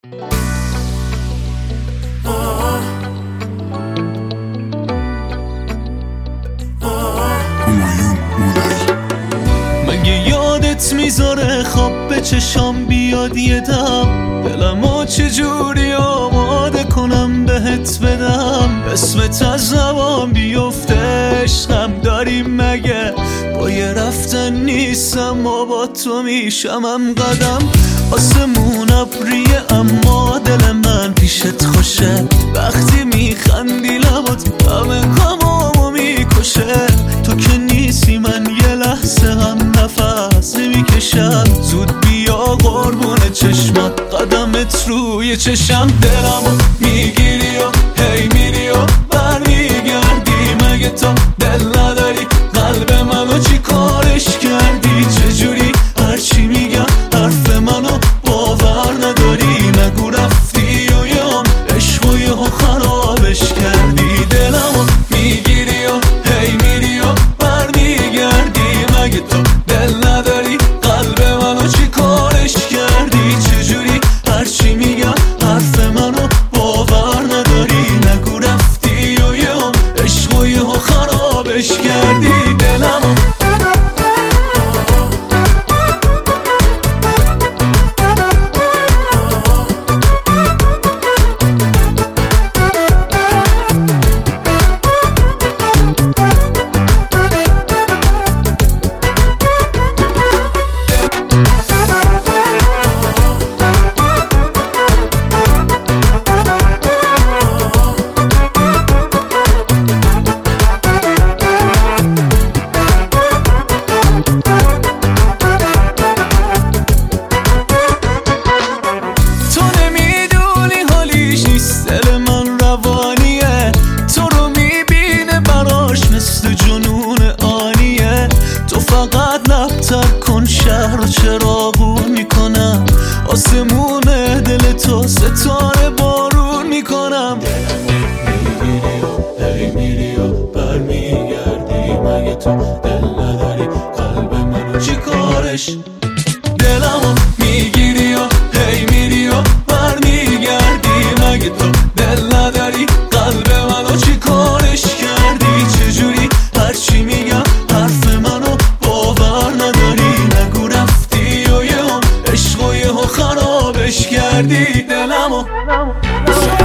مگه یادت میذاره خواب به چشام بیاد یه دم؟ دلمو چجوری آماده کنم بهت بدم؟ اسمت از زبان بیفته عشقم داریم مگه؟ با یه رفتن نیستم و با تو میشمم قدم. آسمون ابریه اما دل من پیشت خوشه، وقتی میخندی لبات همه کامامو میکشه. تو که نیستی من یه لحظه هم نفس نمیکشم، زود بیا قربون چشمات قدمت روی چشم. دلمو میگیری و هی میری و برمیگردی، مگه تو دل نداری قلب منو چی کارش کردی؟ چجوری هرچی میگم حرف منو باور نداری؟ نگو رفتی و یام عشق و یهو خرابش کردی. دلمو میگیری و هی میری و برمیگردی، مگه تو دل نداری قلب منو چی کارش کردی؟ چجوری هرچی میگم حرف منو باور نداری؟ نگو رفتی و یام عشق و یهو خرابش کردی. دلمو دل من روانیه، تو رو میبینه براش مثل جنون آنیه. تو فقط لبتر کن شهر رو چراغون میکنم، آسمون دل تو ستاره بارون میکنم. میگیری و هی میری و برمیگردی، مگه تو دل نداری قلب منو چی کارش؟ دلمو میگیری و هی میری و برمیگردی، مگه تو دل نداری قلب منو چی کارش کردی؟ چجوری هرچی میگم حرف منو باور نداری؟ نگو رفتی و یهو عشق و یهو خرابش کردی. دلمو